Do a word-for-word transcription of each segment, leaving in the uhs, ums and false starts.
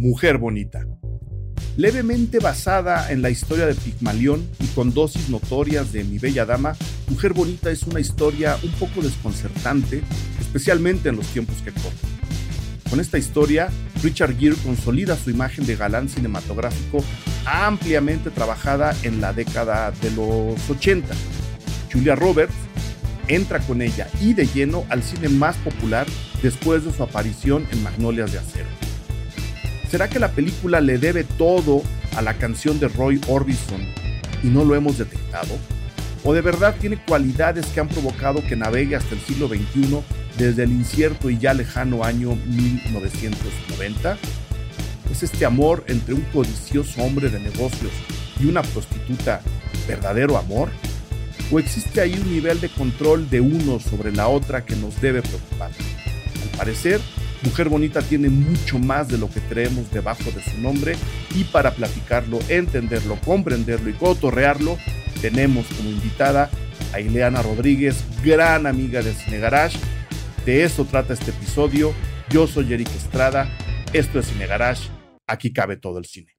Mujer Bonita. Levemente basada en la historia de Pigmalión y con dosis notorias de Mi Bella Dama, Mujer Bonita es una historia un poco desconcertante, especialmente en los tiempos que corren. Con esta historia, Richard Gere consolida su imagen de galán cinematográfico ampliamente trabajada en la década de los ochenta. Julia Roberts entra con ella y de lleno al cine más popular después de su aparición en Magnolias de Acero. ¿Será que la película le debe todo a la canción de Roy Orbison y no lo hemos detectado? ¿O de verdad tiene cualidades que han provocado que navegue hasta el siglo veintiuno desde el incierto y ya lejano año mil novecientos noventa? ¿Es este amor entre un codicioso hombre de negocios y una prostituta verdadero amor? ¿O existe ahí un nivel de control de uno sobre la otra que nos debe preocupar? Al parecer, Mujer Bonita tiene mucho más de lo que creemos debajo de su nombre, y para platicarlo, entenderlo, comprenderlo y cotorrearlo, tenemos como invitada a Ileana Rodríguez, gran amiga de Cine Garage. De eso trata este episodio. Yo soy Eric Estrada, esto es Cine Garage, aquí cabe todo el cine.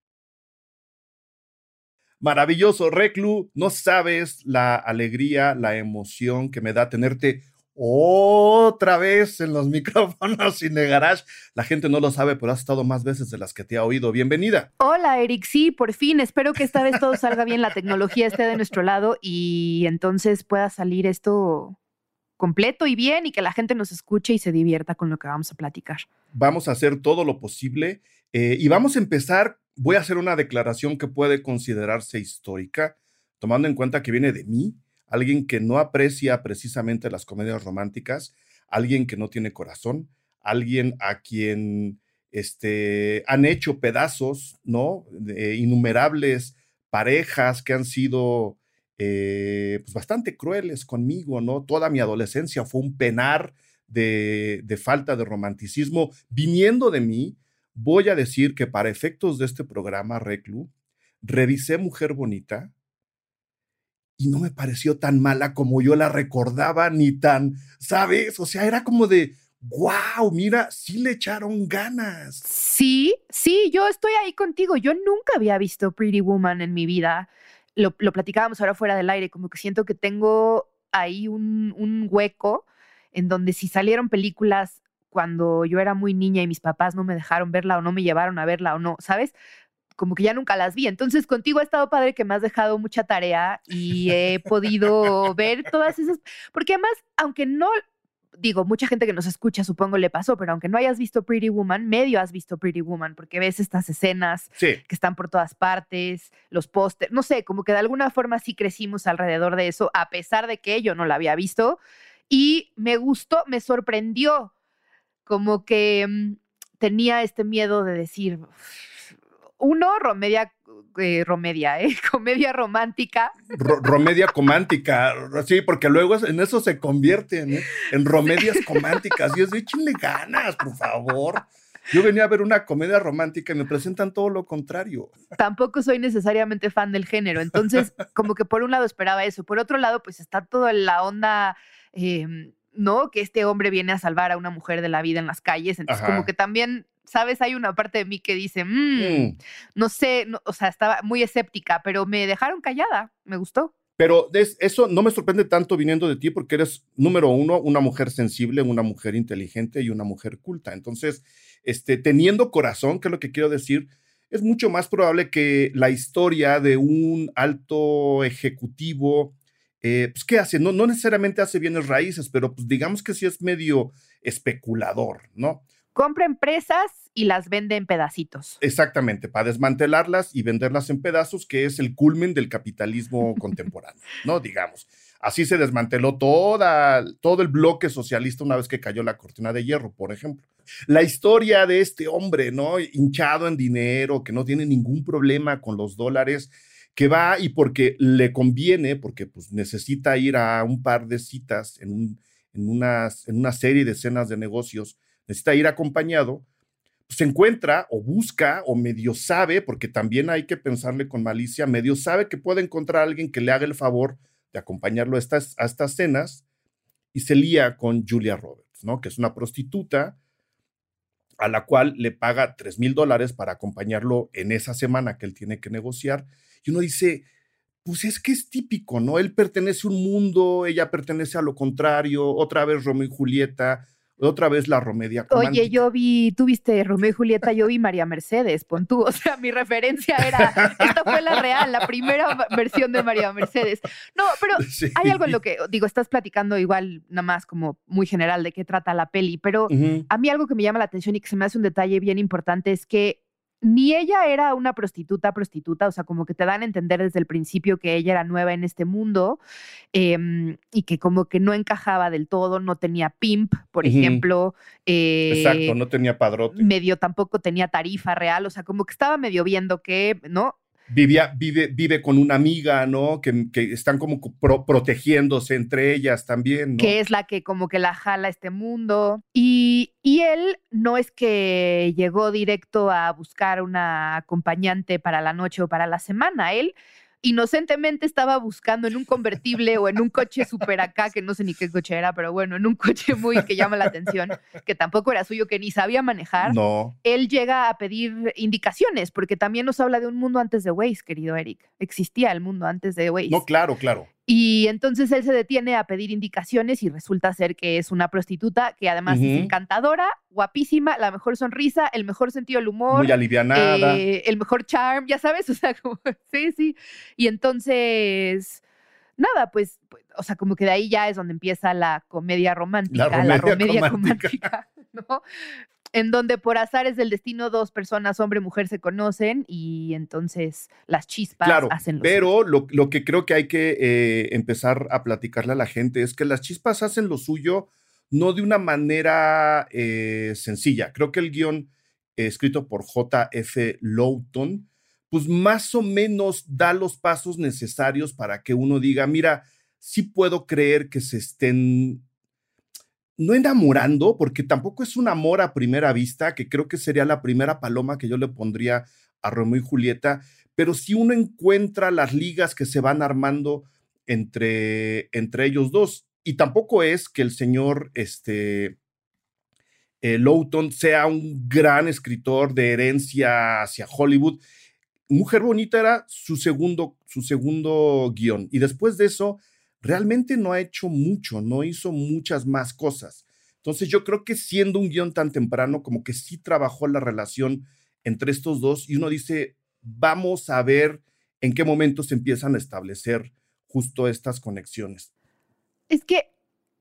Maravilloso, Reclu, no sabes la alegría, la emoción que me da tenerte otra vez en los micrófonos Cine Garage. La gente no lo sabe, pero has estado más veces de las que te ha oído. Bienvenida. Hola, Eric. Sí, por fin. Espero que esta vez todo salga bien, la tecnología esté de nuestro lado y entonces pueda salir esto completo y bien y que la gente nos escuche y se divierta con lo que vamos a platicar. Vamos a hacer todo lo posible eh, y vamos a empezar. Voy a hacer una declaración que puede considerarse histórica, tomando en cuenta que viene de mí, alguien que no aprecia precisamente las comedias románticas, alguien que no tiene corazón, alguien a quien este, han hecho pedazos, ¿no? De innumerables parejas que han sido eh, pues bastante crueles conmigo, ¿no? Toda mi adolescencia fue un penar de, de falta de romanticismo. Viniendo de mí, voy a decir que para efectos de este programa, Reclu, revisé Mujer Bonita y no me pareció tan mala como yo la recordaba, ni tan, ¿sabes? O sea, era como de, wow, mira, sí le echaron ganas. Sí, sí, yo estoy ahí contigo. Yo nunca había visto Pretty Woman en mi vida. Lo, lo platicábamos ahora fuera del aire, como que siento que tengo ahí un, un hueco en donde si salieron películas cuando yo era muy niña y mis papás no me dejaron verla o no me llevaron a verla o no, ¿sabes? Como que ya nunca las vi. Entonces contigo ha estado padre que me has dejado mucha tarea y he podido ver todas esas, porque además, aunque no, digo, mucha gente que nos escucha supongo le pasó, pero aunque no hayas visto Pretty Woman, medio has visto Pretty Woman, porque ves estas escenas sí. que están por todas partes, los pósters, no sé, como que de alguna forma sí crecimos alrededor de eso, a pesar de que yo no la había visto, y me gustó, me sorprendió, como que mmm, tenía este miedo de decir... Uno, romedia, eh, romedia, ¿eh? Comedia romántica. Ro- romedia comántica, sí, porque luego en eso se convierten, ¿eh? En romedias cománticas. Y es de, échenle ganas, por favor. Yo venía a ver una comedia romántica y me presentan todo lo contrario. Tampoco soy necesariamente fan del género, entonces como que por un lado esperaba eso, por otro lado pues está toda la onda, eh, ¿no? Que este hombre viene a salvar a una mujer de la vida en las calles, entonces Ajá. como que también... ¿Sabes? Hay una parte de mí que dice, mmm, mm. no sé, no, o sea, estaba muy escéptica, pero me dejaron callada, me gustó. Pero es, eso no me sorprende tanto viniendo de ti porque eres, número uno, una mujer sensible, una mujer inteligente y una mujer culta. Entonces, este, teniendo corazón, que es lo que quiero decir, es mucho más probable que la historia de un alto ejecutivo, eh, pues, ¿qué hace? No, no necesariamente hace bienes raíces, pero pues digamos que sí es medio especulador, ¿no? Compra empresas y las vende en pedacitos. Exactamente, para desmantelarlas y venderlas en pedazos, que es el culmen del capitalismo contemporáneo, ¿no? Digamos. Así se desmanteló toda, todo el bloque socialista una vez que cayó la cortina de hierro, por ejemplo. La historia de este hombre, ¿no? Hinchado en dinero, que no tiene ningún problema con los dólares, que va y porque le conviene, porque pues, necesita ir a un par de citas en, un, en, unas, en una serie de escenas de negocios, necesita ir acompañado, se encuentra o busca o medio sabe, porque también hay que pensarle con malicia, medio sabe que puede encontrar a alguien que le haga el favor de acompañarlo a estas, a estas cenas y se lía con Julia Roberts, ¿no? Que es una prostituta a la cual le paga tres mil dólares para acompañarlo en esa semana que él tiene que negociar. Y uno dice, pues es que es típico, ¿no? Él pertenece a un mundo, ella pertenece a lo contrario, otra vez Romeo y Julieta, otra vez la comedia romántica. Oye, yo vi, tú viste Romeo y Julieta, yo vi María Mercedes, pon tú, o sea, mi referencia era, esta fue la real, la primera versión de María Mercedes. No, pero sí. Hay algo en lo que, digo, estás platicando igual nada más como muy general de qué trata la peli, pero uh-huh. A mí algo que me llama la atención y que se me hace un detalle bien importante es que ni ella era una prostituta, prostituta, o sea, como que te dan a entender desde el principio que ella era nueva en este mundo eh, y que como que no encajaba del todo, no tenía pimp, por uh-huh. ejemplo. Eh, Exacto, no tenía padrote. Medio tampoco tenía tarifa real, o sea, como que estaba medio viendo que, ¿no? Vivía, vive, vive con una amiga, ¿no? Que, que están como pro, protegiéndose entre ellas también, ¿no? Que es la que como que la jala a este mundo. Y, y él no es que llegó directo a buscar una acompañante para la noche o para la semana. Él inocentemente estaba buscando en un convertible o en un coche súper acá, que no sé ni qué coche era, pero bueno, en un coche muy que llama la atención, que tampoco era suyo, que ni sabía manejar. No. Él llega a pedir indicaciones, porque también nos habla de un mundo antes de Waze, querido Eric. Existía el mundo antes de Waze. No, claro, claro. Y entonces él se detiene a pedir indicaciones y resulta ser que es una prostituta que además uh-huh. es encantadora, guapísima, la mejor sonrisa, el mejor sentido del humor. Muy alivianada. Eh, el mejor charm, ya sabes, o sea, como, sí, sí. Y entonces, nada, pues, pues, o sea, como que de ahí ya es donde empieza la comedia romántica, la comedia la romántica, romántica, ¿no? En donde por azares del destino dos personas, hombre y mujer, se conocen y entonces las chispas claro, hacen lo pero lo, lo que creo que hay que eh, empezar a platicarle a la gente es que las chispas hacen lo suyo no de una manera eh, sencilla. Creo que el guión eh, escrito por J F Lawton, pues más o menos da los pasos necesarios para que uno diga, mira, sí puedo creer que se estén no enamorando, porque tampoco es un amor a primera vista, que creo que sería la primera paloma que yo le pondría a Romeo y Julieta, pero si uno encuentra las ligas que se van armando entre, entre ellos dos, y tampoco es que el señor este, eh, Lawton sea un gran escritor de herencia hacia Hollywood. Mujer Bonita era su segundo, su segundo guión, y después de eso realmente no ha hecho mucho, no hizo muchas más cosas. Entonces yo creo que siendo un guión tan temprano, como que sí trabajó la relación entre estos dos y uno dice, vamos a ver en qué momento se empiezan a establecer justo estas conexiones. Es que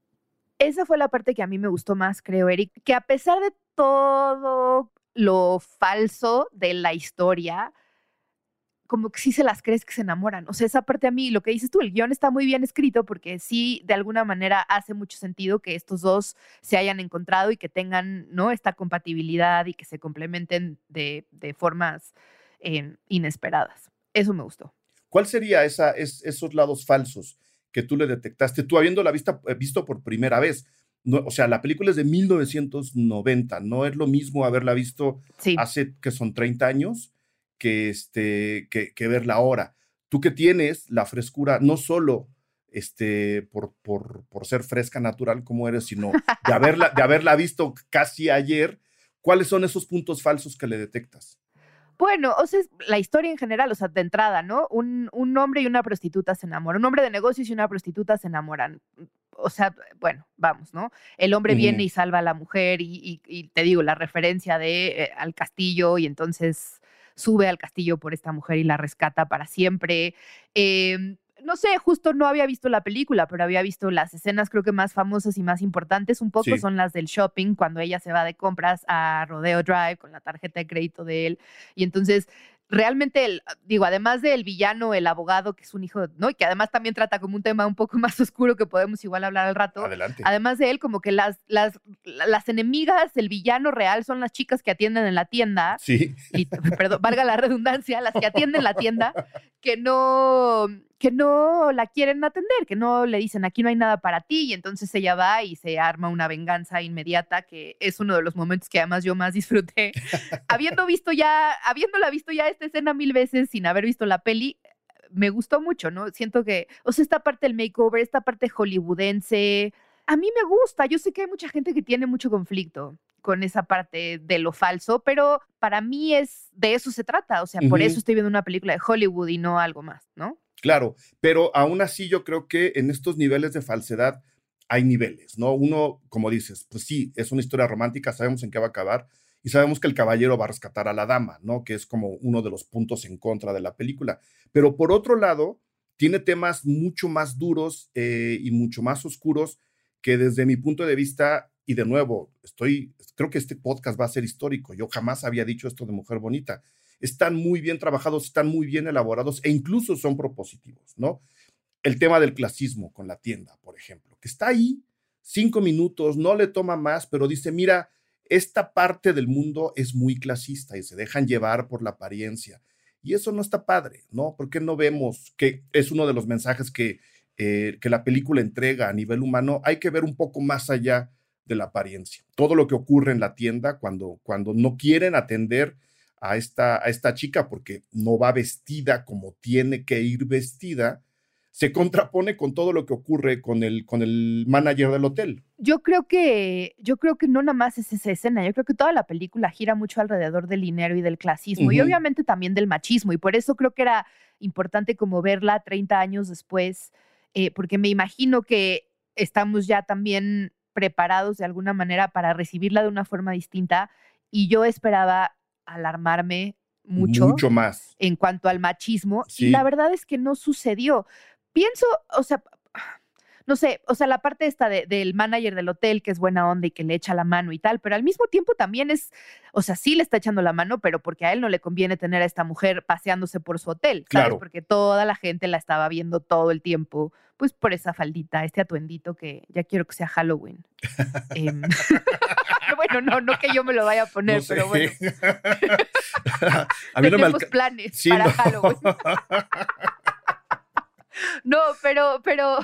esa fue la parte que a mí me gustó más, creo, Eric, que a pesar de todo lo falso de la historia, como que sí se las crees que se enamoran. O sea, esa parte a mí, lo que dices tú, el guión está muy bien escrito porque sí, de alguna manera hace mucho sentido que estos dos se hayan encontrado y que tengan, ¿no?, esta compatibilidad y que se complementen de, de formas eh, inesperadas. Eso me gustó. ¿Cuál sería esa, es, esos lados falsos que tú le detectaste? Tú habiéndola vista, visto por primera vez. No, o sea, la película es de mil novecientos noventa. No es lo mismo haberla visto sí. hace, que son treinta años, que, este, que, que verla ahora. Tú que tienes la frescura, no solo este, por, por, por ser fresca natural como eres, sino de haberla, de haberla visto casi ayer, ¿cuáles son esos puntos falsos que le detectas? Bueno, o sea, la historia en general, o sea, de entrada, ¿no? Un, un hombre y una prostituta se enamoran. Un hombre de negocios y una prostituta se enamoran. O sea, bueno, vamos, ¿no? El hombre uh-huh. viene y salva a la mujer y, y, y te digo, la referencia de eh, al castillo y entonces sube al castillo por esta mujer y la rescata para siempre. Eh, no sé, justo no había visto la película, pero había visto las escenas creo que más famosas y más importantes. Un poco sí. son las del shopping, cuando ella se va de compras a Rodeo Drive con la tarjeta de crédito de él. Y entonces, realmente, el, digo, además del villano, el abogado, que es un hijo, ¿no? Y que además también trata como un tema un poco más oscuro que podemos igual hablar al rato. Adelante. Además de él, como que las, las, las enemigas del villano real son las chicas que atienden en la tienda. Sí. Y, perdón, valga la redundancia, las que atienden la tienda, que no... que no la quieren atender, que no le dicen aquí no hay nada para ti, y entonces ella va y se arma una venganza inmediata, que es uno de los momentos que además yo más disfruté. Habiendo visto ya, habiéndola visto ya esta escena mil veces sin haber visto la peli, me gustó mucho, ¿no? Siento que, o sea, esta parte del makeover, esta parte hollywoodense, A mí me gusta, yo sé que hay mucha gente que tiene mucho conflicto con esa parte de lo falso, pero para mí es de eso se trata, o sea, por eso Ujú. estoy viendo una película de Hollywood y no algo más, ¿no? Claro, pero aún así yo creo que en estos niveles de falsedad hay niveles, ¿no? Uno, como dices, pues sí, es una historia romántica, sabemos en qué va a acabar y sabemos que el caballero va a rescatar a la dama, ¿no? Que es como uno de los puntos en contra de la película. Pero por otro lado, tiene temas mucho más duros eh, y mucho más oscuros que desde mi punto de vista, y de nuevo, estoy, creo que este podcast va a ser histórico. Yo jamás había dicho esto de Mujer Bonita. Están muy bien trabajados, están muy bien elaborados e incluso son propositivos, ¿no? El tema del clasismo con la tienda, por ejemplo, que está ahí cinco minutos, no le toma más, pero dice, mira, esta parte del mundo es muy clasista y se dejan llevar por la apariencia. Y eso no está padre, ¿no? ¿Por qué no vemos que es uno de los mensajes que, eh, que la película entrega a nivel humano? Hay que ver un poco más allá de la apariencia. Todo lo que ocurre en la tienda cuando, cuando no quieren atender a esta, a esta chica porque no va vestida como tiene que ir vestida, se contrapone con todo lo que ocurre con el, con el manager del hotel. Yo creo que, yo creo que no nada más es esa escena, yo creo que toda la película gira mucho alrededor del dinero y del clasismo y Ujú. obviamente también del machismo y por eso creo que era importante como verla treinta años después, eh, porque me imagino que estamos ya también preparados de alguna manera para recibirla de una forma distinta y yo esperaba alarmarme mucho Mucho más, en cuanto al machismo y la sí, verdad es que no sucedió. Pienso, o sea, no sé, o sea, la parte esta de, del manager del hotel que es buena onda y que le echa la mano y tal, pero al mismo tiempo también es, o sea, sí le está echando la mano, pero porque a él no le conviene tener a esta mujer paseándose por su hotel, ¿sabes? claro. Porque toda la gente la estaba viendo todo el tiempo, pues por esa faldita, este atuendito que ya quiero que sea Halloween. Em, bueno, no, no que yo me lo vaya a No poner, sé. pero bueno, A mí no me tenemos alcanza. planes Sí, para no. Halloween. No, pero, pero,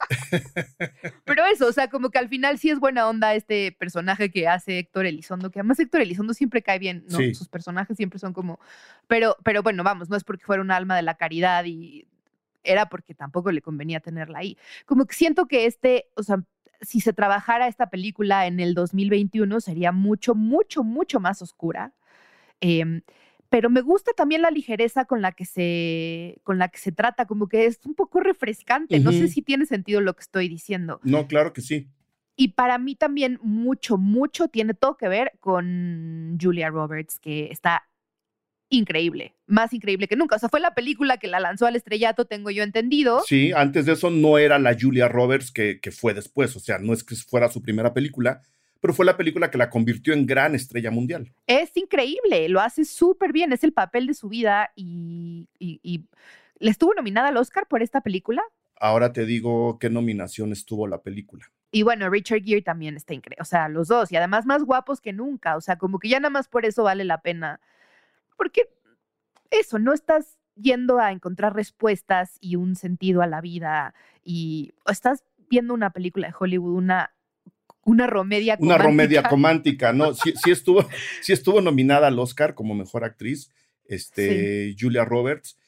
pero eso, o sea, como que al final sí es buena onda este personaje que hace Héctor Elizondo, que además Héctor Elizondo siempre cae bien, ¿no? Sí. Sus personajes siempre son como, pero, pero bueno, vamos, no es porque fuera un alma de la caridad y era porque tampoco le convenía tenerla ahí. Como que siento que este, o sea, si se trabajara esta película en el dos mil veintiuno sería mucho, mucho, mucho más oscura. Em, pero me gusta también la ligereza con la que se, con la que se trata, como que es un poco refrescante. No sé Ujú. si tiene sentido lo que estoy diciendo. No, claro que sí. Y para mí también mucho, mucho tiene todo que ver con Julia Roberts, que está increíble, más increíble que nunca. O sea, fue la película que la lanzó al estrellato, tengo yo entendido. Sí, antes de eso no era la Julia Roberts que, que fue después, o sea, no es que fuera su primera película, pero fue la película que la convirtió en gran estrella mundial. Es increíble, lo hace súper bien, es el papel de su vida y, y, y le estuvo nominada al Oscar por esta película. Ahora te digo qué nominaciones tuvo la película. Y bueno, Richard Gere también está increíble, o sea, los dos, y además más guapos que nunca, o sea, como que ya nada más por eso vale la pena, porque eso, no estás yendo a encontrar respuestas y un sentido a la vida, y estás viendo una película de Hollywood, una, una romedia Una romedia romántica. romántica, ¿no? Sí, sí, estuvo, sí estuvo nominada al Oscar como mejor actriz, Sí. este, Julia Roberts.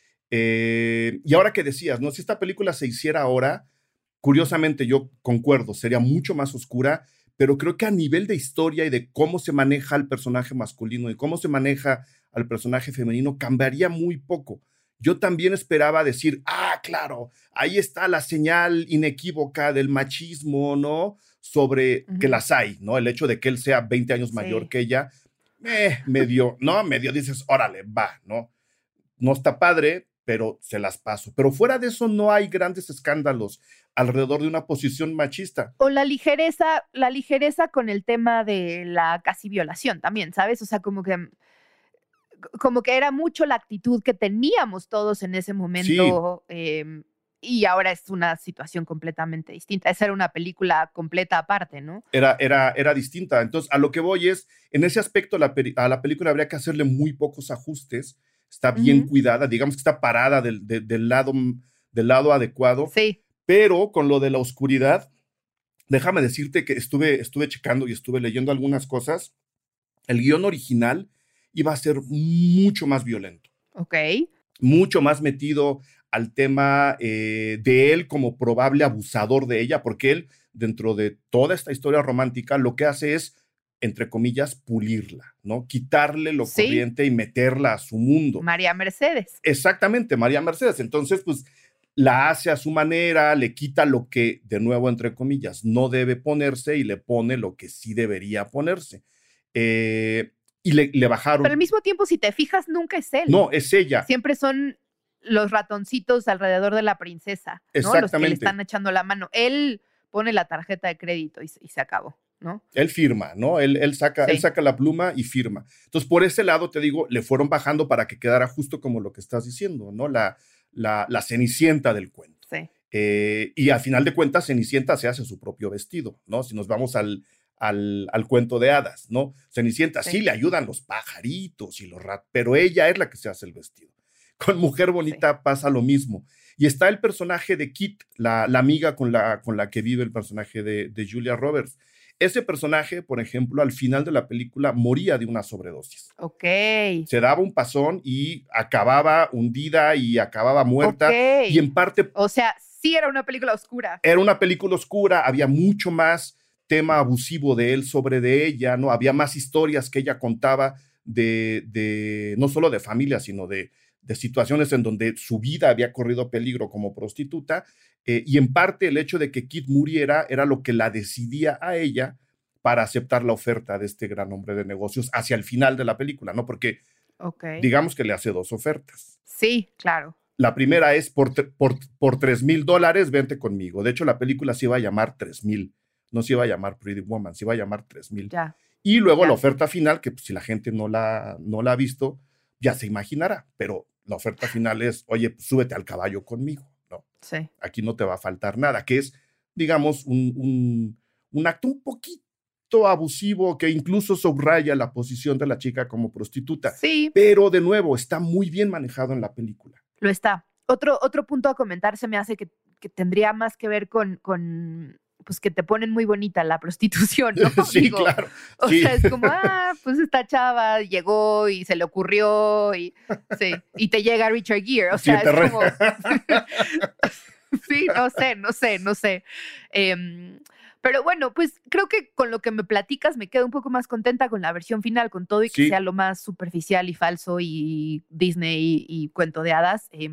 Eh, y ahora que decías, ¿no? Si esta película se hiciera ahora, curiosamente yo concuerdo, sería mucho más oscura, pero creo que a nivel de historia y de cómo se maneja al personaje masculino y cómo se maneja al personaje femenino, cambiaría muy poco. Yo también esperaba decir, ah, claro, ahí está la señal inequívoca del machismo, ¿no? Sobre que Ujú. las hay, ¿no? El hecho de que él sea veinte años mayor Sí. que ella, eh, medio, ¿no? Medio dices, órale, va, ¿no? No está padre, pero se las paso. Pero fuera de eso no hay grandes escándalos alrededor de una posición machista. O la ligereza, la ligereza con el tema de la casi violación también, ¿sabes? O sea, como que como que era mucho la actitud que teníamos todos en ese Sí, momento, em, y ahora es una situación completamente distinta. Esa era una película completa aparte, ¿no? era, era, era distinta. Entonces, a lo que voy es, en ese aspecto la peri- a la película habría que hacerle muy pocos ajustes. Está bien Ujú. cuidada, digamos que está parada del, de- del lado, del lado adecuado, Sí. pero con lo de la oscuridad, déjame decirte que estuve, estuve checando y estuve leyendo algunas cosas. El guión original iba a ser mucho más violento, Okey. mucho más metido al tema eh, de él como probable abusador de ella, porque él, dentro de toda esta historia romántica, lo que hace es, entre comillas, pulirla, ¿no? Quitarle lo Sí. corriente y meterla a su mundo. María Mercedes. Exactamente, María Mercedes. Entonces, pues, la hace a su manera, le quita lo que, de nuevo, entre comillas, no debe ponerse y le pone lo que sí debería ponerse. Eh, y le, le bajaron. Pero al mismo tiempo, si te fijas, nunca es él. No, es ella. Siempre son los ratoncitos alrededor de la princesa, ¿no? Exactamente. Los que le están echando la mano. Él pone la tarjeta de crédito y, y se acabó, ¿no? Él firma, ¿no? Él, él, saca, sí. él saca la pluma y firma. Entonces, por ese lado, te digo, le fueron bajando para que quedara justo como lo que estás diciendo, ¿no? La, la, la Cenicienta del cuento. Sí. Eh, y al final de cuentas, Cenicienta se hace su propio vestido, ¿no? Si nos vamos al, al, al cuento de hadas, ¿no? Cenicienta sí. sí le ayudan los pajaritos y los ratos, pero ella es la que se hace el vestido. Con Mujer Bonita sí. pasa lo mismo. Y está el personaje de Kit, la, la amiga con la, con la que vive el personaje de, de Julia Roberts. Ese personaje, por ejemplo, al final de la película moría de una sobredosis. Ok. Se daba un pasón y acababa hundida y acababa muerta. Okay. Y en parte... O sea, sí era una película oscura. Era una película oscura, había mucho más tema abusivo de él sobre de ella, ¿no? Había más historias que ella contaba de, de no solo de familia, sino de, de situaciones en donde su vida había corrido peligro como prostituta. Eh, y en parte el hecho de que Kit muriera era lo que la decidía a ella para aceptar la oferta de este gran hombre de negocios hacia el final de la película, ¿no? Porque okay. digamos que le hace dos ofertas. Sí, claro. La primera es por, por, por tres mil dólares, vente conmigo. De hecho, la película se iba a llamar tres mil, no se iba a llamar Pretty Woman, se iba a llamar tres mil. Ya. Y luego ya. la oferta final, que pues, si la gente no la, no la ha visto, ya se imaginará, pero la oferta final es, oye, pues, súbete al caballo conmigo. No, sí. Aquí no te va a faltar nada, que es, digamos, un, un, un acto un poquito abusivo que incluso subraya la posición de la chica como prostituta. Sí. Pero, de nuevo, está muy bien manejado en la película. Lo está. Otro, otro punto a comentar se me hace que, que tendría más que ver con, con, pues que te ponen muy bonita la prostitución, ¿no? Sí, Digo, claro. O sí. sea, es como, ah, pues esta chava llegó y se le ocurrió y, sí, y te llega Richard Gere. O sea, sí, es re... como... sí, no sé, no sé, no sé. Eh, pero bueno, pues creo que con lo que me platicas me quedo un poco más contenta con la versión final, con todo y que sí. sea lo más superficial y falso y Disney y, y cuento de hadas. Eh,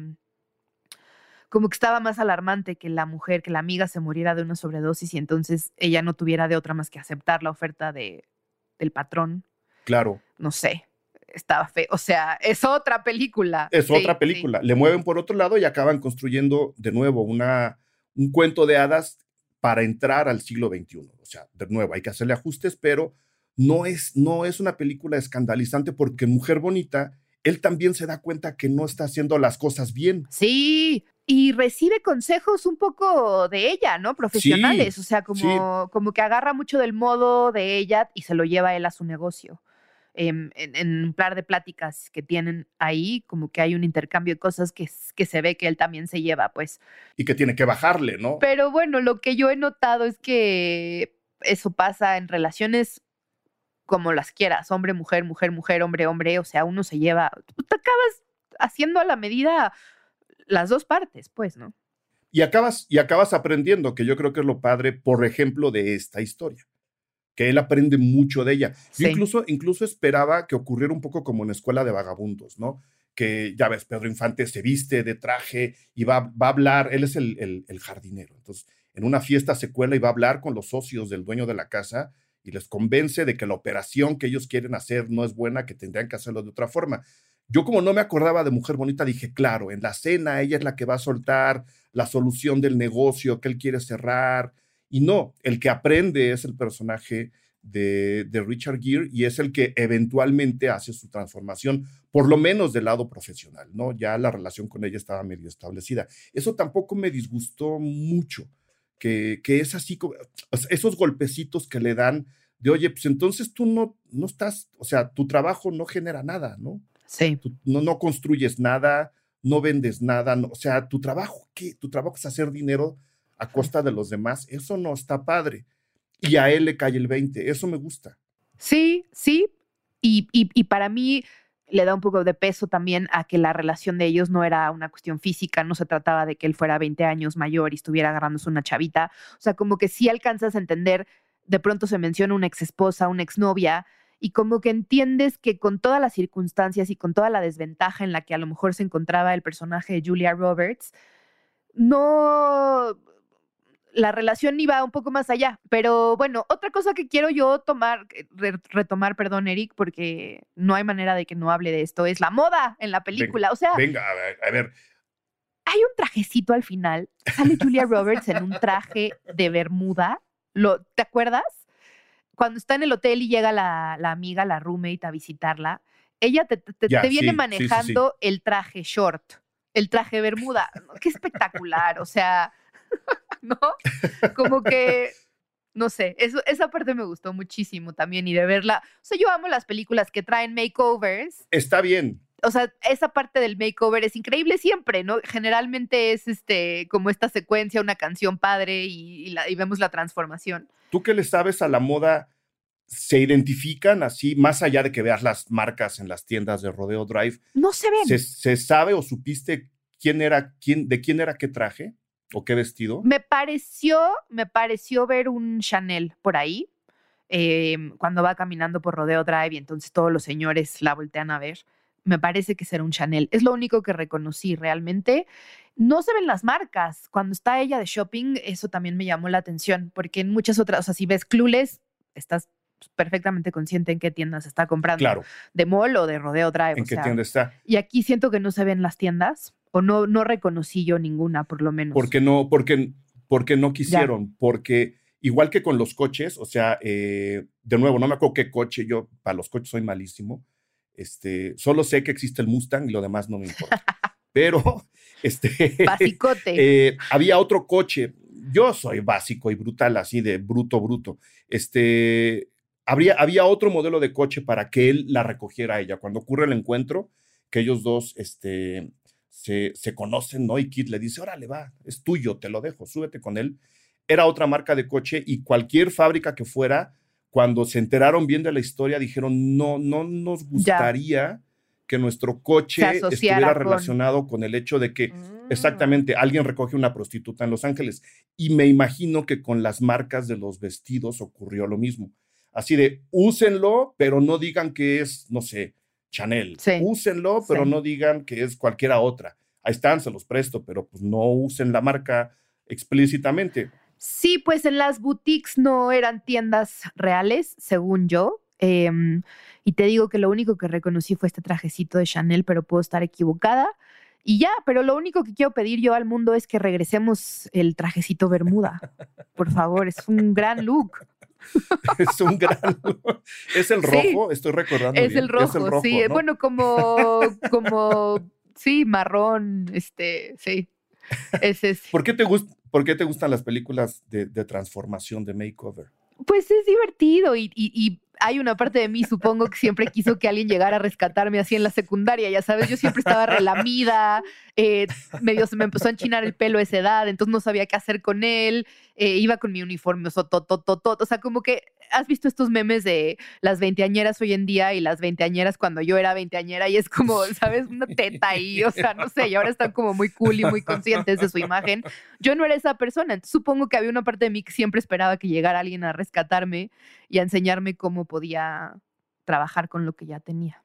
como que estaba más alarmante que la mujer, que la amiga se muriera de una sobredosis y entonces ella no tuviera de otra más que aceptar la oferta de, del patrón. Claro. No sé, estaba feo. O sea, es otra película. Es sí, otra película. Sí. Le mueven por otro lado y acaban construyendo de nuevo una, un cuento de hadas para entrar al siglo veintiuno. O sea, de nuevo, hay que hacerle ajustes, pero no es, no es una película escandalizante porque Mujer Bonita, él también se da cuenta que no está haciendo las cosas bien. Sí, y recibe consejos un poco de ella, ¿no? Profesionales. Sí, o sea, como, sí. como que agarra mucho del modo de ella y se lo lleva él a su negocio. En, en, en un par de pláticas que tienen ahí, como que hay un intercambio de cosas que, que se ve que él también se lleva, pues. Y que tiene que bajarle, ¿no? Pero bueno, lo que yo he notado es que eso pasa en relaciones como las quieras, hombre, mujer, mujer, mujer, hombre, hombre, o sea, uno se lleva, tú te acabas haciendo a la medida las dos partes, pues, ¿no? Y acabas, y acabas aprendiendo, que yo creo que es lo padre, por ejemplo, de esta historia, que él aprende mucho de ella. Sí. Yo incluso, incluso esperaba que ocurriera un poco como en Escuela de Vagabundos, ¿no? Que, ya ves, Pedro Infante se viste de traje y va, va a hablar, él es el, el, el jardinero, entonces en una fiesta se cuela y va a hablar con los socios del dueño de la casa y les convence de que la operación que ellos quieren hacer no es buena, que tendrían que hacerlo de otra forma. Yo, como no me acordaba de Mujer Bonita, dije, claro, en la cena ella es la que va a soltar la solución del negocio que él quiere cerrar, y no, el que aprende es el personaje de, de Richard Gere y es el que eventualmente hace su transformación, por lo menos del lado profesional, ¿no? Ya la relación con ella estaba medio establecida. Eso tampoco me disgustó mucho, que, que es así, como, esos golpecitos que le dan de, oye, pues entonces tú no, no estás, o sea, tu trabajo no genera nada, ¿no? Sí. Tú no, no construyes nada, no vendes nada, no, o sea, tu trabajo, ¿qué? Tu trabajo es hacer dinero a costa de los demás, eso no está padre. Y a él le cae el veinte, eso me gusta. Sí, sí, y, y, y para mí le da un poco de peso también a que la relación de ellos no era una cuestión física, no se trataba de que él fuera veinte años mayor y estuviera agarrándose una chavita. O sea, como que sí alcanzas a entender, de pronto se menciona una exesposa, una exnovia, y como que entiendes que con todas las circunstancias y con toda la desventaja en la que a lo mejor se encontraba el personaje de Julia Roberts, no... la relación iba un poco más allá. Pero bueno, otra cosa que quiero yo tomar, re- retomar, perdón, Eric, porque no hay manera de que no hable de esto, es la moda en la película. Venga, O sea, venga, a ver, a ver. hay un trajecito al final. Sale Julia Roberts en un traje de bermuda. ¿Lo, ¿Te acuerdas? Cuando está en el hotel y llega la, la amiga, la roommate, a visitarla, ella te, te, Ya, te viene sí, sí, sí, sí. manejando el traje short, el traje bermuda. Qué espectacular, o sea... ¿no? Como que, no sé, eso, esa parte me gustó muchísimo también y de verla. O sea, yo amo las películas que traen makeovers. Está bien. O sea, esa parte del makeover es increíble siempre, ¿no? Generalmente es este, como esta secuencia, una canción padre y, y, la, y vemos la transformación. ¿Tú qué le sabes a la moda? ¿Se identifican así, más allá de que veas las marcas en las tiendas de Rodeo Drive? No se ven. ¿Se, se sabe o supiste quién era, quién, de quién era qué traje o qué vestido? Me pareció, me pareció ver un Chanel por ahí, eh, cuando va caminando por Rodeo Drive y entonces todos los señores la voltean a ver. Me parece que será un Chanel. Es lo único que reconocí realmente. No se ven las marcas. Cuando está ella de shopping, eso también me llamó la atención, porque en muchas otras, o sea, si ves Clueless, estás perfectamente consciente en qué tienda se está comprando. Claro. De mall o de Rodeo Drive. ¿En o qué sea, tienda está? Y aquí siento que no se ven las tiendas, o no, no reconocí yo ninguna, por lo menos. Porque no, porque, porque no quisieron, ya. Porque igual que con los coches, o sea, eh, de nuevo, no me acuerdo qué coche, yo para los coches soy malísimo, este, solo sé que existe el Mustang y lo demás no me importa. Pero, este, Basicote. Eh, había otro coche, yo soy básico y brutal, así de bruto, bruto, este, habría, había otro modelo de coche para que él la recogiera a ella. Cuando ocurre el encuentro, que ellos dos, este, se, se conocen, ¿no? Y Kit le dice, órale, va, es tuyo, te lo dejo, súbete con él. Era otra marca de coche y cualquier fábrica que fuera, cuando se enteraron bien de la historia, dijeron, no, no nos gustaría ya. que nuestro coche estuviera con... relacionado con el hecho de que, mm. exactamente, alguien recoge una prostituta en Los Ángeles. Y me imagino que con las marcas de los vestidos ocurrió lo mismo. Así de, úsenlo, pero no digan que es, no sé, Chanel. Sí. Úsenlo, pero sí. no digan que es cualquiera otra. Ahí están, se los presto, pero pues no usen la marca explícitamente. Sí, pues en las boutiques no eran tiendas reales, según yo. Eh, y te digo que lo único que reconocí fue este trajecito de Chanel, pero puedo estar equivocada. Y ya, pero lo único que quiero pedir yo al mundo es que regresemos el trajecito bermuda. Por favor, es un gran look. Es un gran look. ¿Es el rojo? Sí, estoy recordando es bien. El rojo, es el rojo, sí. ¿no? Bueno, como, como, sí, marrón, este, sí. Ese es. ¿Por qué te gust- ¿Por qué te gustan las películas de, de transformación, de makeover? Pues es divertido y, y, y hay una parte de mí, supongo, que siempre quiso que alguien llegara a rescatarme así en la secundaria, ya sabes, yo siempre estaba relamida, eh, medio se me empezó a enchinar el pelo a esa edad, entonces no sabía qué hacer con él, eh, iba con mi uniforme, o sea, to, to, to, to, o sea, como que has visto estos memes de las veinteañeras hoy en día y las veinteañeras cuando yo era veinteañera y es como, ¿sabes? Una teta ahí, o sea, no sé, y ahora están como muy cool y muy conscientes de su imagen. Yo no era esa persona, entonces supongo que había una parte de mí que siempre esperaba que llegara alguien a rescatarme y a enseñarme cómo podía trabajar con lo que ya tenía.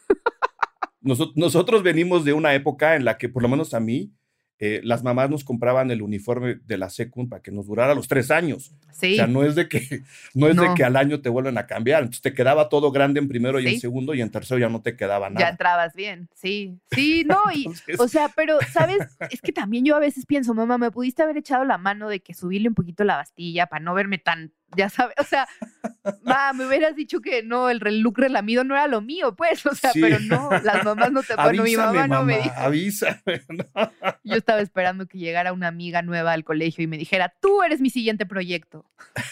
Nos, nosotros venimos de una época en la que, por lo menos a mí, eh, las mamás nos compraban el uniforme de la secund para que nos durara los tres años. Sí. O sea, no es de que, no es no. de que al año te vuelven a cambiar. Entonces te quedaba todo grande en primero y sí. en segundo, y en tercero ya no te quedaba nada. Ya entrabas bien, sí. Sí, no, y, Entonces... o sea, pero, ¿sabes? Es que también yo a veces pienso, mamá, me pudiste haber echado la mano de que subirle un poquito la bastilla para no verme tan, ya sabes, o sea, ma, me hubieras dicho que no, el look relamido no era lo mío, pues, o sea, sí. pero no, las mamás no te... Bueno, mi mamá, mamá no me dijo. Avísame, no. Yo estaba esperando que llegara una amiga nueva al colegio y me dijera, tú eres mi siguiente proyecto.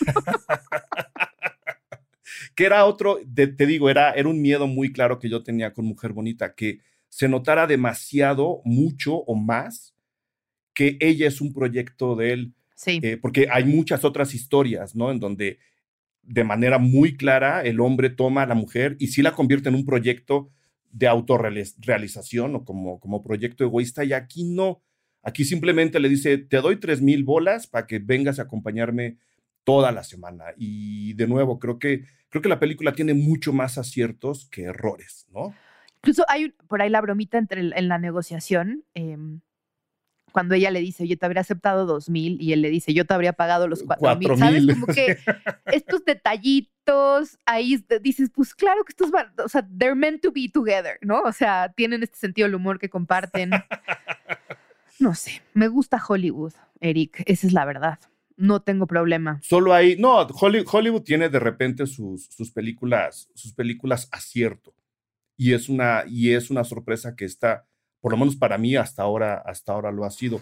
Que era otro, te, te digo, era, era un miedo muy claro que yo tenía con Mujer Bonita, que se notara demasiado, mucho o más que ella es un proyecto de él. Sí. Eh, porque hay muchas otras historias, ¿no? En donde de manera muy clara el hombre toma a la mujer y sí la convierte en un proyecto de autorrealización o como, como proyecto egoísta, y aquí no. Aquí simplemente le dice, te doy tres mil bolas para que vengas a acompañarme toda la semana. Y de nuevo, creo que, creo que la película tiene mucho más aciertos que errores, ¿no? Incluso hay un, por ahí la bromita entre el, en la negociación, eh, cuando ella le dice, yo te habría aceptado dos mil, y él le dice, yo te habría pagado los cuatro mil. ¿Sabes? Como que estos detallitos, ahí dices, pues claro que estos van, o sea, they're meant to be together, ¿no? O sea, tienen este sentido del humor que comparten. No sé, me gusta Hollywood, Eric, esa es la verdad. No tengo problema. Solo hay, no, Hollywood tiene de repente sus, sus películas, sus películas acierto. Y es una, y es una sorpresa que está, por lo menos para mí, hasta ahora, hasta ahora lo ha sido.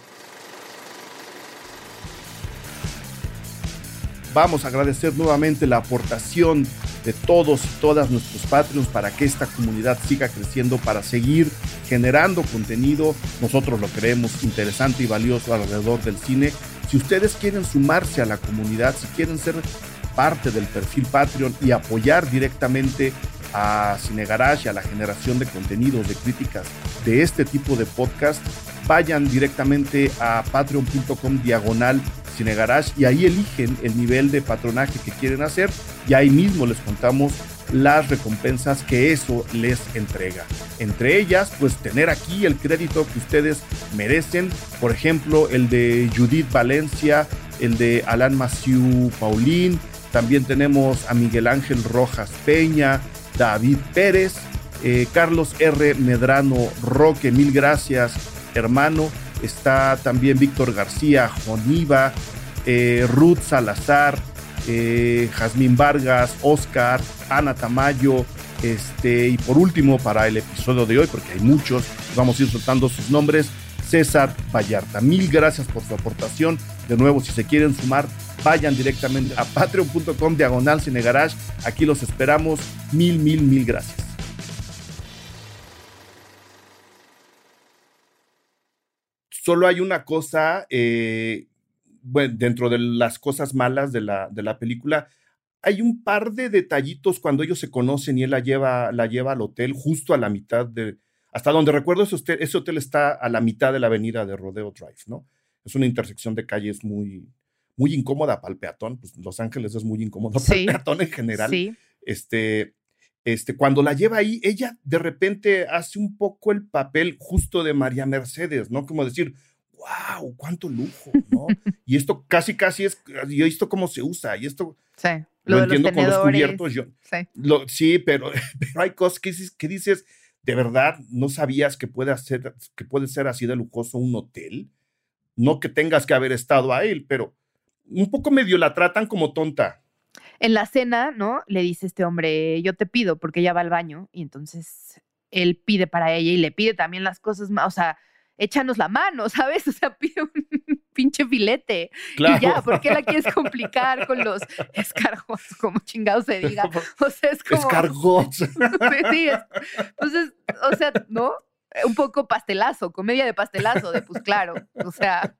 Vamos a agradecer nuevamente la aportación de todos y todas nuestros Patreons para que esta comunidad siga creciendo, para seguir generando contenido. Nosotros lo creemos interesante y valioso alrededor del cine. Si ustedes quieren sumarse a la comunidad, si quieren ser parte del perfil Patreon y apoyar directamente a Cine Garage y a la generación de contenidos, de críticas de este tipo de podcast, vayan directamente a patreon.com diagonal Cine Garage y ahí eligen el nivel de patronaje que quieren hacer y ahí mismo les contamos las recompensas que eso les entrega. Entre ellas, pues tener aquí el crédito que ustedes merecen, por ejemplo, el de Judith Valencia, el de Alan Mathieu Paulín, también tenemos a Miguel Ángel Rojas Peña, David Pérez, eh, Carlos R. Medrano Roque, mil gracias, hermano. Está también Víctor García, Joniva, eh, Ruth Salazar, eh, Jazmín Vargas, Oscar, Ana Tamayo, este, y por último, para el episodio de hoy, porque hay muchos, vamos a ir soltando sus nombres, César Vallarta. Mil gracias por su aportación. De nuevo, si se quieren sumar, vayan directamente a patreon.com diagonal Cine Garage. Aquí los esperamos. Mil, mil, mil gracias. Solo hay una cosa, eh, bueno, dentro de las cosas malas de la, de la película, hay un par de detallitos cuando ellos se conocen y él la lleva, la lleva al hotel justo a la mitad de, hasta donde recuerdo ese hotel, ese hotel está a la mitad de la avenida de Rodeo Drive, ¿no? Es una intersección de calles muy, muy incómoda para el peatón, pues Los Ángeles es muy incómodo sí, para el peatón en general. Sí. Este, este, cuando la lleva ahí, ella de repente hace un poco el papel justo de María Mercedes, ¿no? Como decir, wow, cuánto lujo, ¿no? Y esto casi, casi es, y esto cómo se usa, y esto sí, lo, lo entiendo los con los cubiertos. Yo, sí, lo, sí pero, pero hay cosas que, que dices, ¿de verdad no sabías que puede, hacer, que puede ser así de lujoso un hotel? No que tengas que haber estado a él, pero un poco medio la tratan como tonta. En la cena, ¿no? Le dice este hombre, yo te pido, porque ella va al baño, y entonces él pide para ella y le pide también las cosas más, o sea, échanos la mano, ¿sabes? O sea, pide un pinche filete. Claro. Y ya, ¿por qué la quieres complicar con los escargots, como chingado se diga? O sea, es como... Escargots. Sí, es, pues es, o sea, ¿no? Un poco pastelazo, comedia de pastelazo, de pues claro, o sea,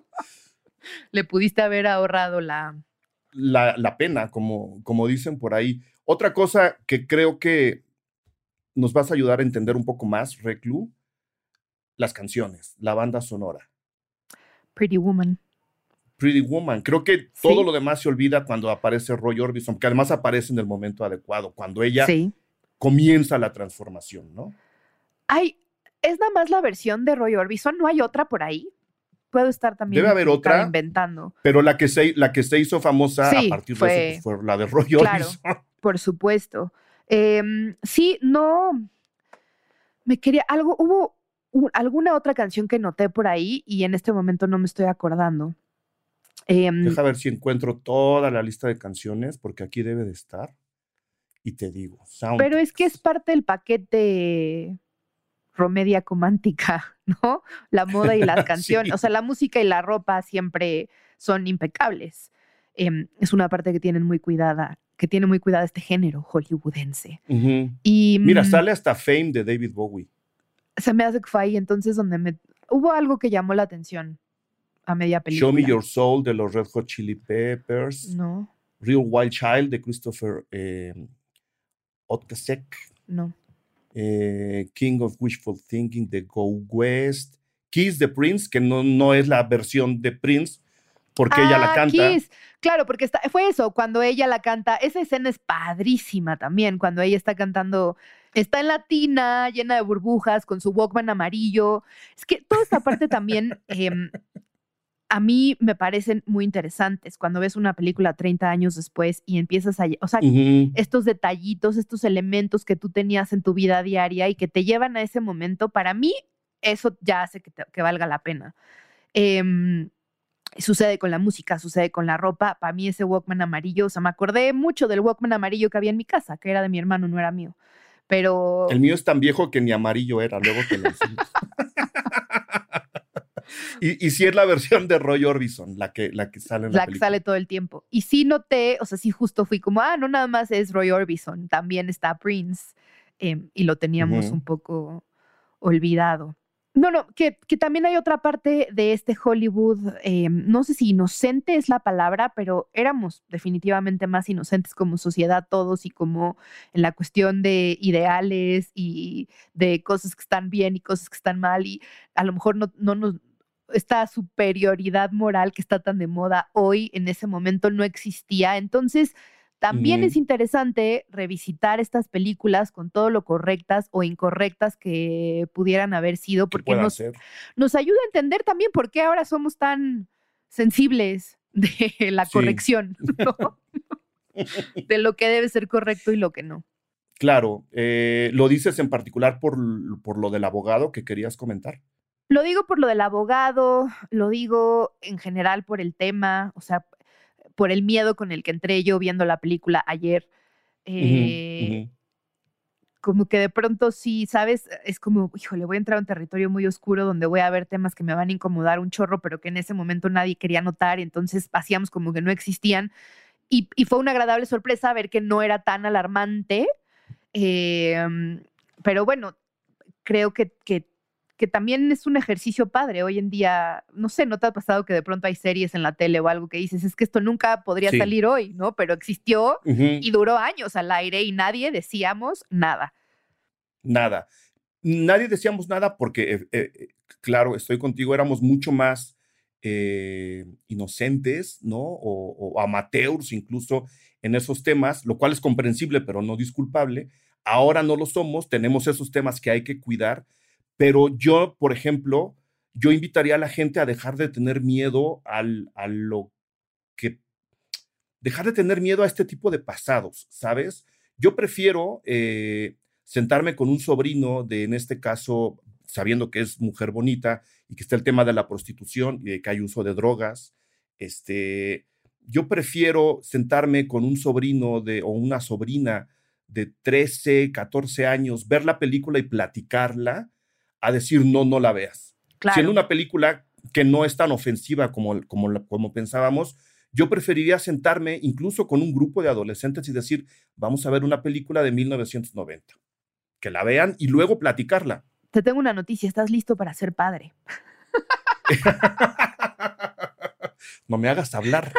le pudiste haber ahorrado la... La, la pena, como, como dicen por ahí. Otra cosa que creo que nos vas a ayudar a entender un poco más, Reclu, las canciones, la banda sonora. Pretty Woman. Pretty Woman. Creo que ¿sí? Todo lo demás se olvida cuando aparece Roy Orbison, que además aparece en el momento adecuado, cuando ella sí. comienza la transformación, ¿no? Hay, es nada más la versión de Roy Orbison, ¿no hay otra por ahí? Puedo estar también Debe haber otra, inventando. Pero la que se, la que se hizo famosa sí, a partir fue, de eso pues fue la de Roy claro, Orbison. Por supuesto. Eh, sí, no. Me quería. Algo. Hubo un, alguna otra canción que noté por ahí y en este momento no me estoy acordando. Eh, Deja ver si encuentro toda la lista de canciones, porque aquí debe de estar. Y te digo. Soundtracks. Pero es que es parte del paquete. Romedia comántica, ¿no? La moda y las canciones, sí. O sea, la música y la ropa siempre son impecables. Eh, es una parte que tienen muy cuidada, que tiene muy cuidada este género hollywoodense. Uh-huh. Y mira, sale hasta Fame de David Bowie. Se me hace que fue ahí entonces donde me... Hubo algo que llamó la atención a media película. Show Me Your Soul de los Red Hot Chili Peppers. No. Real Wild Child de Christopher eh, Otkasek. No. eh, King of Wishful Thinking de Go West, Kiss de Prince, que no, no es la versión de Prince, porque ah, ella la canta. Kiss. Claro, porque está, fue eso, cuando ella la canta, esa escena es padrísima también, cuando ella está cantando, está en la tina, llena de burbujas, con su Walkman amarillo. Es que toda esta parte también eh, a mí me parecen muy interesantes, cuando ves una película treinta años después y empiezas a, o sea, Uh-huh. estos detallitos, estos elementos que tú tenías en tu vida diaria y que te llevan a ese momento, para mí eso ya hace que, te, que valga la pena. Eh, Sucede con la música, sucede con la ropa. Para mí ese Walkman amarillo, o sea, me acordé mucho del Walkman amarillo que había en mi casa, que era de mi hermano, no era mío. Pero... El mío es tan viejo que ni amarillo era, luego te lo enseño. y, y sí es la versión de Roy Orbison, la que, la que sale en la, la película. que sale todo el tiempo. Y sí noté, o sea, sí justo fui como, ah, no nada más es Roy Orbison, también está Prince, eh, y lo teníamos uh-huh. un poco olvidado. No, no, que, que también hay otra parte de este Hollywood, eh, no sé si inocente es la palabra, pero éramos definitivamente más inocentes como sociedad todos y como en la cuestión de ideales y de cosas que están bien y cosas que están mal y a lo mejor no, no nos... esta superioridad moral que está tan de moda hoy, en ese momento no existía. Entonces, también uh-huh. es interesante revisitar estas películas con todo lo correctas o incorrectas que pudieran haber sido, porque nos, nos ayuda a entender también por qué ahora somos tan sensibles de la sí. corrección, ¿no? De lo que debe ser correcto y lo que no. Claro, eh, ¿lo dices en particular por, por lo del abogado que querías comentar? Lo digo por lo del abogado, lo digo en general por el tema, o sea, por el miedo con el que entré yo viendo la película ayer. Eh, uh-huh, uh-huh. Como que de pronto sí, ¿sabes? Es como, híjole, voy a entrar a un territorio muy oscuro donde voy a ver temas que me van a incomodar un chorro, pero que en ese momento nadie quería notar, y entonces hacíamos como que no existían. Y, y fue una agradable sorpresa ver que no era tan alarmante. Eh, pero bueno, creo que, que que también es un ejercicio padre. Hoy en día, no sé, ¿no te ha pasado que de pronto hay series en la tele o algo que dices, es que esto nunca podría sí. salir hoy, ¿no? Pero existió uh-huh. y duró años al aire y nadie decíamos nada. Nada. Nadie decíamos nada porque, eh, eh, claro, estoy contigo, éramos mucho más eh, inocentes, ¿no? O, o amateurs incluso en esos temas, lo cual es comprensible, pero no disculpable. Ahora no lo somos, tenemos esos temas que hay que cuidar. Pero yo, por ejemplo, yo invitaría a la gente a dejar de tener miedo al, a lo que... Dejar de tener miedo a este tipo de pasados, ¿sabes? Yo prefiero eh, sentarme con un sobrino de, en este caso, sabiendo que es mujer bonita y que está el tema de la prostitución y de que hay uso de drogas. Este, yo prefiero sentarme con un sobrino de, o una sobrina de trece, catorce años, ver la película y platicarla, a decir, no, no la veas. Claro. Si en una película que no es tan ofensiva como, como, como pensábamos, yo preferiría sentarme incluso con un grupo de adolescentes y decir, vamos a ver una película de mil novecientos noventa. Que la vean y luego platicarla. Te tengo una noticia, estás listo para ser padre. No me hagas hablar.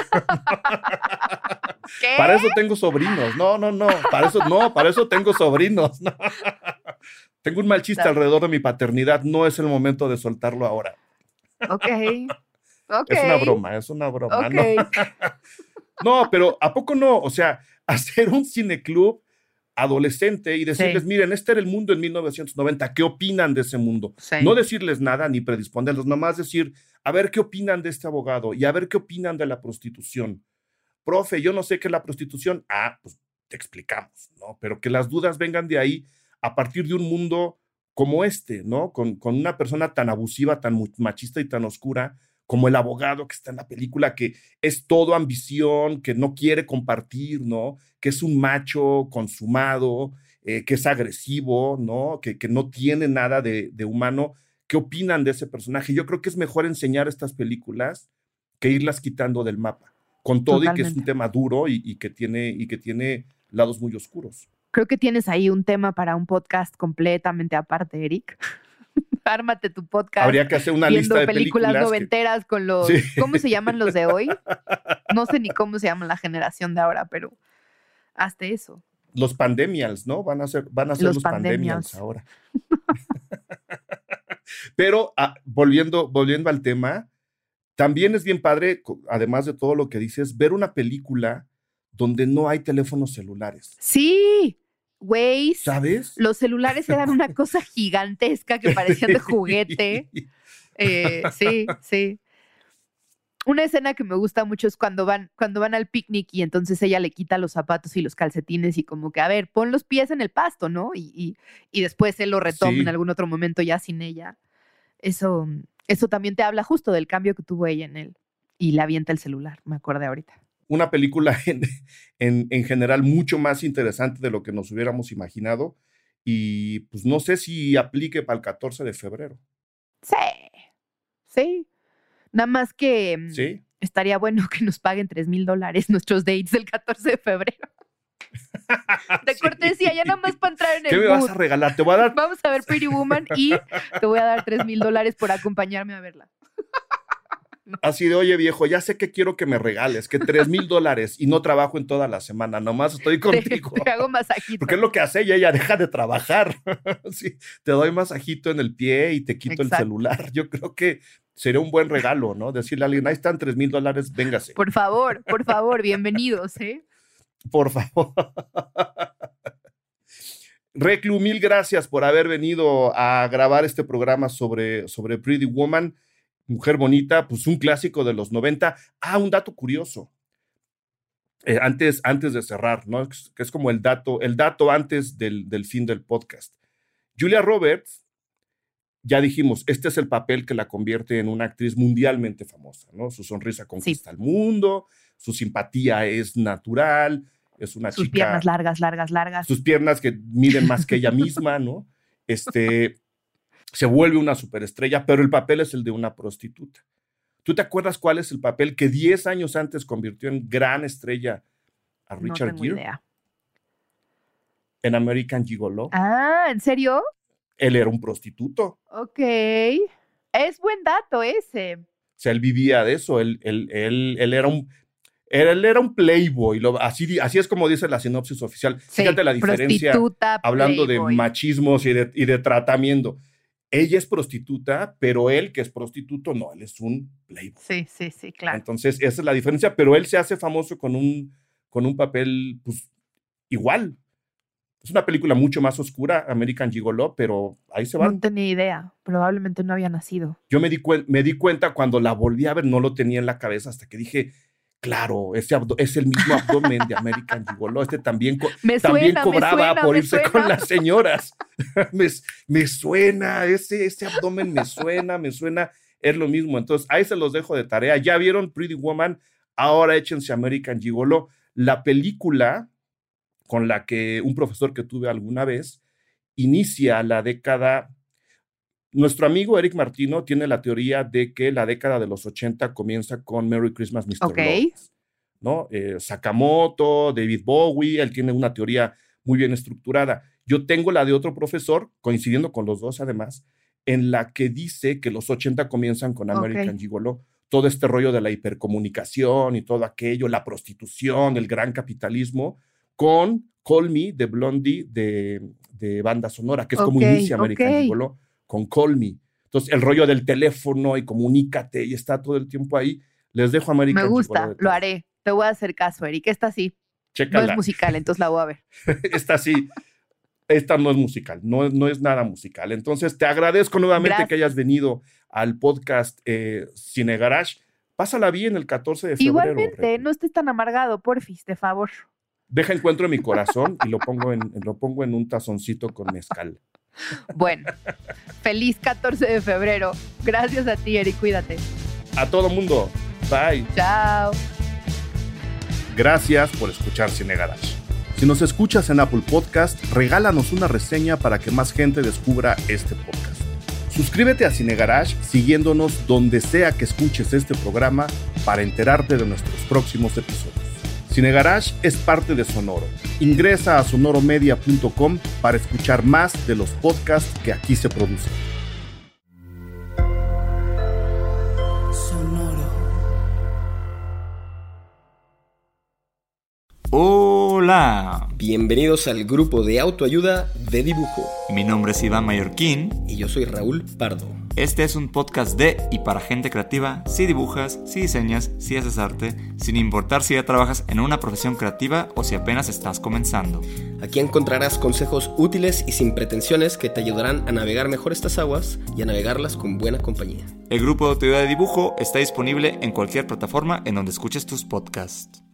¿Qué? Para eso tengo sobrinos. No, no, no. Para eso, no, para eso tengo sobrinos. No. Tengo un mal chiste no. alrededor de mi paternidad. No es el momento de soltarlo ahora. Ok. Okay. Es una broma, es una broma. Okay. ¿No? No, pero ¿a poco no? O sea, hacer un cineclub adolescente y decirles, sí. miren, este era el mundo en mil novecientos noventa, ¿qué opinan de ese mundo? Sí. No decirles nada ni predisponerlos, nomás decir, a ver qué opinan de este abogado y a ver qué opinan de la prostitución. Profe, yo no sé qué es la prostitución. Ah, pues te explicamos, ¿no? Pero que las dudas vengan de ahí a partir de un mundo como este, ¿no? Con, con una persona tan abusiva, tan machista y tan oscura como el abogado que está en la película, que es todo ambición, que no quiere compartir, ¿no? Que es un macho consumado, eh, que es agresivo, ¿no? Que, que no tiene nada de, de humano. ¿Qué opinan de ese personaje? Yo creo que es mejor enseñar estas películas que irlas quitando del mapa, con todo. Totalmente. Y que es un tema duro y, y, que tiene, y que tiene lados muy oscuros. Creo que tienes ahí un tema para un podcast completamente aparte, Eric. Ármate tu podcast. Habría que hacer una lista de películas, películas noventeras que... con los... Sí. ¿Cómo se llaman los de hoy? No sé ni cómo se llama la generación de ahora, pero hazte eso. Los pandemials, ¿no? Van a ser, van a ser los, los pandemials. pandemials ahora. Pero ah, volviendo, volviendo al tema, también es bien padre, además de todo lo que dices, ver una película donde no hay teléfonos celulares. Sí, güey. ¿Sabes? Los celulares eran una cosa gigantesca que parecían de juguete. Eh, sí, sí. Una escena que me gusta mucho es cuando van, cuando van al picnic y entonces ella le quita los zapatos y los calcetines y como que, a ver, pon los pies en el pasto, ¿no? Y, y, y después él lo retoma sí. en algún otro momento ya sin ella. Eso, eso también te habla justo del cambio que tuvo ella en él. Y le avienta el celular, me acordé ahorita. Una película en, en, en general mucho más interesante de lo que nos hubiéramos imaginado. Y pues no sé si aplique para el catorce de febrero. Sí, sí. Nada más que ¿Sí? estaría bueno que nos paguen tres mil dólares nuestros dates del catorce de febrero. De sí. cortesía, ya nada más para entrar en el ¿Qué me mood. vas a regalar? Te voy a dar... Vamos a ver Pretty Woman y te voy a dar tres mil dólares por acompañarme a verla. No. Así de, oye viejo, ya sé que quiero que me regales, que tres mil dólares y no trabajo en toda la semana, nomás estoy contigo. Te, te hago masajito. Porque es lo que hace ella, ella deja de trabajar. Sí, te doy masajito en el pie y te quito Exacto. el celular. Yo creo que sería un buen regalo, ¿no? Decirle a alguien, ahí están tres mil dólares, véngase. Por favor, por favor, bienvenidos, ¿eh? Por favor. Reclu, mil gracias por haber venido a grabar este programa sobre, sobre Pretty Woman. Mujer bonita, pues un clásico de los noventa. Ah, un dato curioso. Eh, antes, antes de cerrar, ¿no? Que es como el dato, el dato antes del, del fin del podcast. Julia Roberts, ya dijimos, este es el papel que la convierte en una actriz mundialmente famosa, ¿no? Su sonrisa conquista sí. el mundo, su simpatía es natural, es una sus chica... Sus piernas largas, largas, largas. Sus piernas que miden más que ella misma, ¿no? Este... Se vuelve una superestrella, pero el papel es el de una prostituta. ¿Tú te acuerdas cuál es el papel que diez años antes convirtió en gran estrella a Richard No tengo Gere? idea. En American Gigolo. Ah, ¿en serio? Él era un prostituto. Ok. Es buen dato ese. O sea, él vivía de eso. Él, él, él, él era un... Él era un playboy, lo, así, así es como dice la sinopsis oficial. Sí, fíjate la diferencia hablando playboy. de machismos y de, y de tratamiento. Ella es prostituta, pero él, que es prostituto, no, él es un playboy. Sí, sí, sí, claro. Entonces, esa es la diferencia, pero él se hace famoso con un, con un papel, pues, igual. Es una película mucho más oscura, American Gigolo, pero ahí se va. No tenía idea, probablemente no había nacido. Yo me di, cu- me di cuenta cuando la volví a ver, no lo tenía en la cabeza, hasta que dije... Claro, ese abdo- es el mismo abdomen de American Gigolo. Este también, co- me también suena, cobraba me suena, por me irse suena. con las señoras. me, me suena, ese, ese abdomen me suena, me suena. Es lo mismo. Entonces, ahí se los dejo de tarea. Ya vieron Pretty Woman, ahora échense American Gigolo. La película con la que un profesor que tuve alguna vez inicia la década... Nuestro amigo Eric Martino tiene la teoría de que la década de los ochenta comienza con Merry Christmas, mister Okay. Lawrence, ¿no? Eh, Sakamoto, David Bowie, él tiene una teoría muy bien estructurada. Yo tengo la de otro profesor, coincidiendo con los dos además, en la que dice que los ochenta comienzan con American Okay. Gigolo, todo este rollo de la hipercomunicación y todo aquello, la prostitución, el gran capitalismo, con Call Me de Blondie de, de banda sonora, que es como Okay, inicia American okay. Gigolo, con Call Me. Entonces, el rollo del teléfono y comunícate y está todo el tiempo ahí. Les dejo American Me gusta, Gigolo. lo haré. Te voy a hacer caso, Eric. Esta sí. Chécala. No es musical, entonces la voy a ver. Esta sí. Esta no es musical, no, no es nada musical. Entonces, te agradezco nuevamente Gracias. que hayas venido al podcast eh, Cine Garage. Pásala bien el catorce de febrero. Igualmente, Reclu. no estés tan amargado, porfis, de favor. Deja encuentro en mi corazón y lo pongo en, lo pongo en un tazoncito con mezcal. Bueno, feliz catorce de febrero. Gracias a ti, Eric, cuídate. A todo mundo, bye. Chao. Gracias por escuchar Cine Garage. Si nos escuchas en Apple Podcast, regálanos una reseña para que más gente descubra este podcast. Suscríbete a Cine Garage siguiéndonos donde sea que escuches este programa para enterarte de nuestros próximos episodios. Cine Garage es parte de Sonoro. Ingresa a sonoromedia punto com para escuchar más de los podcasts que aquí se producen. Sonoro. Hola. Hola. Bienvenidos al grupo de autoayuda de dibujo. Mi nombre es Iván Mallorquín. Y yo soy Raúl Pardo. Este es un podcast de y para gente creativa. Si dibujas, si diseñas, si haces arte, sin importar si ya trabajas en una profesión creativa o si apenas estás comenzando. Aquí encontrarás consejos útiles y sin pretensiones que te ayudarán a navegar mejor estas aguas y a navegarlas con buena compañía. El grupo de autoayuda de dibujo está disponible en cualquier plataforma en donde escuches tus podcasts.